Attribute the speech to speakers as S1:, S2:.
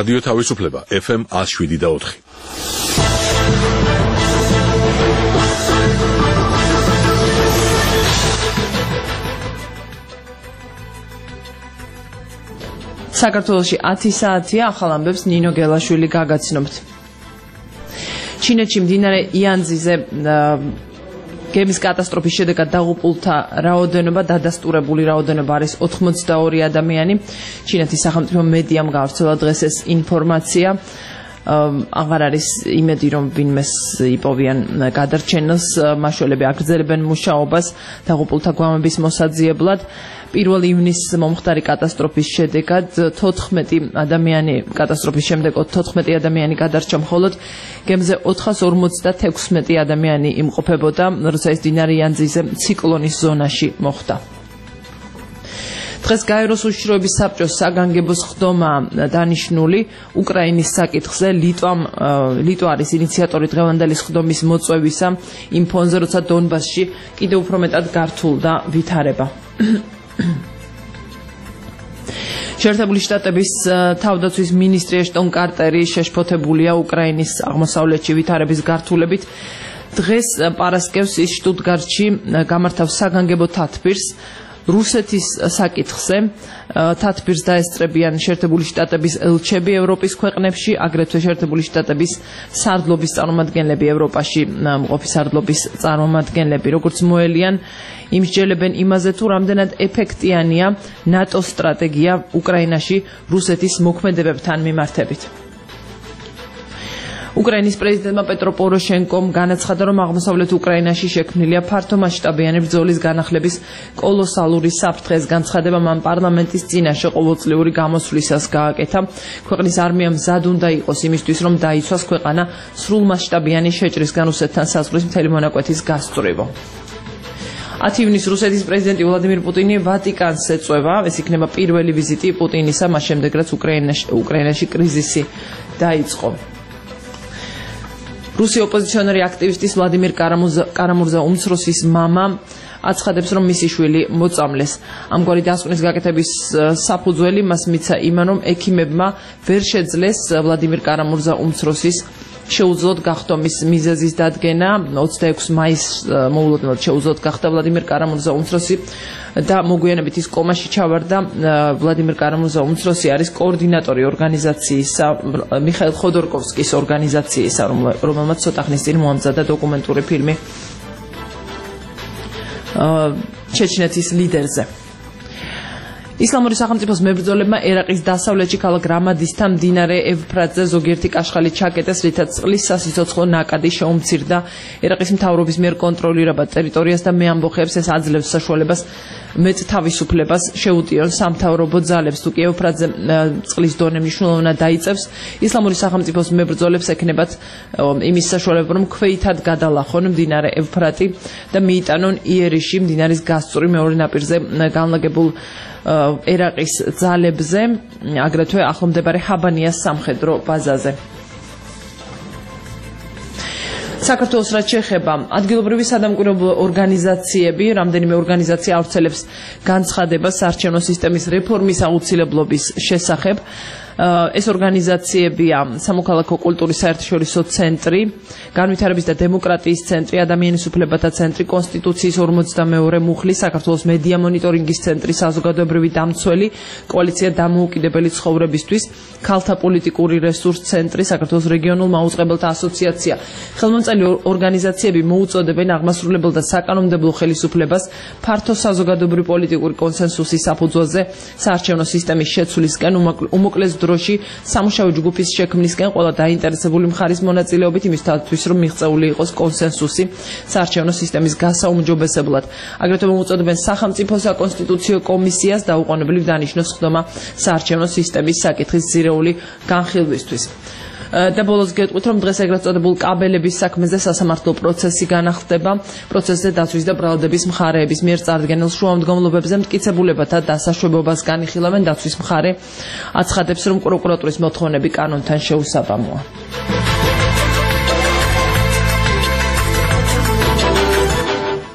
S1: რადიო თავისუფლება FM 107.4.
S2: საქართველოში 10 საათია, ახალ ამბებს ნინო გელაშვილი გაგაცნობთ. ჩინეთში მდინარე იანძიზე გემის კატასტროფის შედეგად დაღუპულთა რაოდენობა, დადასტურებული რაოდენობა არის 82 ადამიანი. ჩინეთის სახელმწიფო მედიამ გავრცელა დღეს ეს ინფორმაცია. აღარ არის იმედი, რომ ვინმეს იპოვიან გადარჩენილს. მაშველები აგრძელებენ მუშაობას დაღუპულთა გვამების მოსაძიებლად. 1 ივნისს მომხდარი კატასტროფის შედეგად 14 ადამიანი კატასტროფის შემდეგ 14 ადამიანი გადარჩა მხოლოდ გემზე 456 ადამიანი იმყოფებოდა, როცა ეს მდინარე იანძიზე ციკლონის ზონაში მოხვდა. დღეს გაეროს უშიშროების საბჭოს საგანგებო სხდომა დანიშნული უკრაინის საკითხზე. ლიტვა არის ინიციატორი დღევანდელი სხდომის მოწვევისა იმ ფონზე, როცა დონბასში კიდევ უფრო მეტად გართულდა ვითარება. შეერთებული შტატების თავდაცვის მინისტრი აშტონ კარტერი შეშფოთებულია უკრაინის აღმოსავლეთში ვითარების გართულებით. დღეს პარასკევს ის შტუტგარტში გამართავს საგანგებო თათბირს რუსეთის საკითხზე. თათბირს დაესწრებიან შეერთებული შტატების ელჩები ევროპის ქვეყნებში, აგრეთვე შეერთებული შტატების სარდლობის წარმომადგენლები, ევროპაში მყოფი სარდლობის წარმომადგენლები. როგორც მოელიან, იმსჯელებენ იმაზე, თუ რამდენად ეფექტიანია ნატოს სტრატეგია უკრაინაში რუსეთის მოქმედებებთან მიმართებით. უკრაინის პრეზიდენტმა პეტრო პოროშენკომ განაცხადა, რომ აღმოსავლეთ უკრაინაში შექმნილია ფართომასშტაბიანი ბრძოლის განახლების კოლოსალური საფრთხე. ეს განცხადება მან პარლამენტის წინაშე ყოველწლიური გამოსვლისას გააკეთა. ქვეყნის არმია მზად უნდა იყოს იმისთვის, რომ დაიცვას ქვეყანა სრულმასშტაბიანი შეჭრისგან რუსეთთან საზღვრის მთელი მონაკვეთის გასწვრივ. 10 ივნისს რუსეთის პრეზიდენტი ვლადიმირ პუტინი ვატიკანს ეწვევა. ეს იქნება პირველი ვიზიტი პუტინისა, მას შემდეგ რაც უკრაინაში კრიზისი დაიწყო. რუსი ოპოზიციონერი აქტივისტის ვლადიმირ კარამურზა უმცროსის მამა აცხადებს, რომ მისი შვილი მოწამლეს. ამგვარი დასკვნის გაკეთების საფუძველი მას მიცა იმან, რომ ექიმებმა ვერ შეძლეს ვლადიმირ კარამურზა უმცროსის შეუძლოდ გახდომის მიზეზის დადგენა. 26 მაისს მოულოდნელად შეუძლოდ გახდა ვლადიმირ კარამურზა უმცროსი და მოგვიანებით ის კომაში ჩავარდა. ვლადიმირ კარამურზა უმცროსი არის კოორდინატორი ორგანიზაციისა, მიხაილ ხოდორკოვსკის ორგანიზაციისა, რომელმაც ცოტა ხნის წინ მოამზადა დოკუმენტური ფილმი ჩეჩნეთის ლიდერზე. ისლამური სახელმწიფოს მებრძოლებმა ერაყის დასავლეთში ქალაქ რამადისთან მდინარე ევფრატზე ზოგიერთი კაშხალი ჩაკეტეს, რითაც წყლის სასიცოცხლო ნაკადი შეუმცირდა. ერაყის მთავრობის მიერ კონტროლირებად ტერიტორიას და მე ამბოხებს ეს აძლევს საშუალებას მეტ თავისუფლებას შეუტიონ სამთავრობო ძალებს. თუ კი ევფრატზე წყლის დონე მნიშვნელოვნად დაიწევს, ისლამური სახელმწიფოს მებრძოლებს ექნებათ იმის საშუალება, რომ ქვეითად გადალახონ მდინარე ევფრატი და მიიტანონ იერიში, მდინარის გასწვრივ მეორე ნაპირზე განლაგებულ ერაყის ძალებზე, აგრეთვე ახლომდებარე ჰაბანიას სამხედრო ბაზაზე. საქართველოს რაც შეეხება ადგილობრივი სადამკვირვებლო ორგანიზაციები, რამდენიმე ორგანიზაცია ავრცელებს განცხადებას საარჩევნო სისტემის რეფორმის აუცილებლობის შესახებ. ეს ორგანიზაციებია სამოქალაქო კულტურის საერთაშორისო ცენტრი, განვითარების და დემოკრატიის ცენტრი, ადამიანის უფლებათა ცენტრი, კონსტიტუციის 42 მუხლი, საქართველოს მედია მონიტორინგის ცენტრი, საზოგადოებრივი დამცველი, კოალიცია დამოუკიდებელი ცხოვრებისთვის, ქალთა პოლიტიკური რესურს ცენტრი, საქართველოს რეგიონულ მაუწყებელთა ასოციაცია. ხელმომწერი ორგანიზაციები მოუწოდებენ აღმასრულებელ და საკანონმდებლო ხელისუფლებას ფართო საზოგადოებრივი პოლიტიკური კონსენსუსის საფუძველზე საარჩევნო სისტემის შეცვლისკენ უმოკლეს დროში სამუშაო ჯგუფის შექმნისკენ ყველა დაინტერესებული მხარის მონაწილეობით იმისათვის, რომ მიღწეული იყოს კონსენსუსი საარჩევნო სისტემის გასაუმჯობესებლად. აგრეთვე მოუწოდებენ სახელმწიფო საკონსტიტუციო კომისიას დაუყოვნებლივ დანიშნოს სხდომა საარჩევნო სისტემის საკითხის ძირეული განხილვისთვის. და ბოლოს გეტყვით, რომ დღეს ეგრეთ წოდებულ კაბელების საქმეზე სასამართლო პროცესი განახლდება. პროცესზე დაცვის და ბრალდების მხარეების მიერ წარდგენილ შუამდგომლობებზე მტკიცებულებათა დასაშვებობას განიხილავენ. დაცვის მხარე აცხადებს, რომ პროკურატურის მოთხოვნები კანონთან შეუსაბამოა.